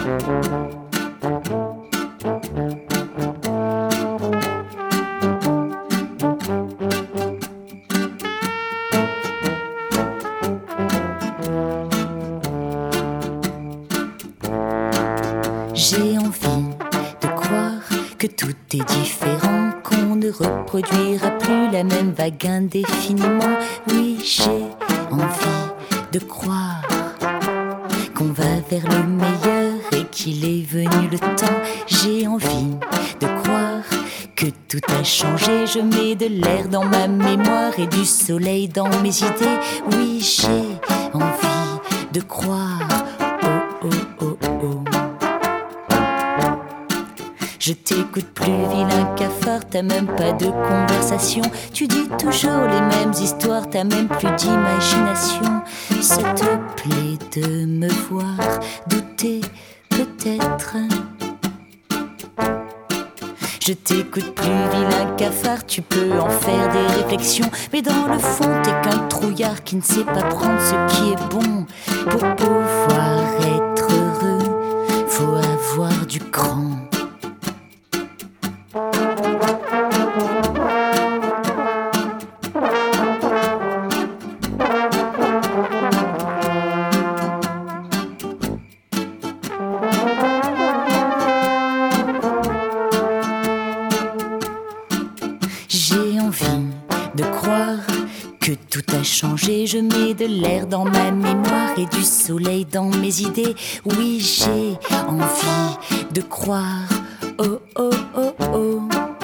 J'ai envie de croire que tout est différent, qu'on ne reproduira plus la même vague indéfiniment. Oui, j'ai envie de croire qu'on va vers le meilleur et qu'il est venu le temps. J'ai envie de croire que tout a changé. Je mets de l'air dans ma mémoire et du soleil dans mes idées. Oui, j'ai envie de croire. Oh, oh, oh, oh. Je t'écoute plus, vilain cafard, t'as même pas de conversation. Tu dis toujours les mêmes histoires, t'as même plus d'imagination. Ça te plaît de me voir douter, peut-être. Je t'écoute plus, vilain cafard, tu peux en faire des réflexions. Mais dans le fond, t'es qu'un trouillard qui ne sait pas prendre ce qui est bon. Pour pouvoir être heureux, faut avoir du cran. J'ai envie de croire que tout a changé. Je mets de l'air dans ma mémoire et du soleil dans mes idées. Oui, j'ai envie de croire. Oh, oh, oh, oh.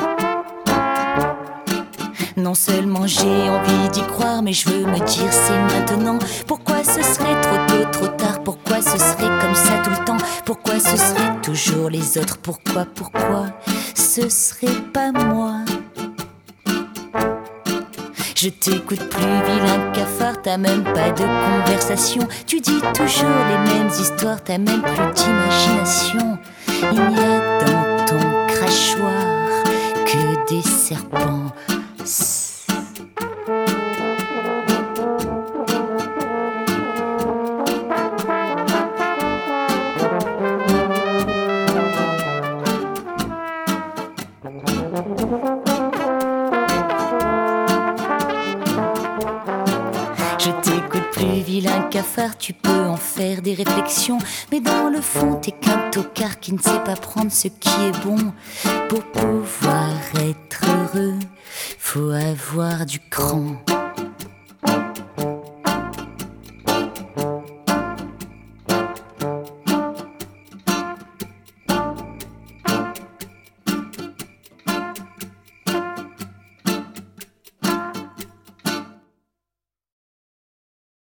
Non seulement j'ai envie d'y croire, mais je veux me dire c'est maintenant. Pourquoi ce serait trop tôt, trop tard? Pourquoi ce serait comme ça tout le temps? Pourquoi ce serait toujours les autres? Pourquoi ce serait pas moi? Je t'écoute plus, vilain cafard, t'as même pas de conversation. Tu dis toujours les mêmes histoires, t'as même plus d'imagination. Il n'y a dans ton crachoir que des serpents. Je t'écoute plus, vilain cafard, tu peux en faire des réflexions. Mais dans le fond, t'es qu'un tocard qui ne sait pas prendre ce qui est bon. Pour pouvoir être heureux, faut avoir du cran.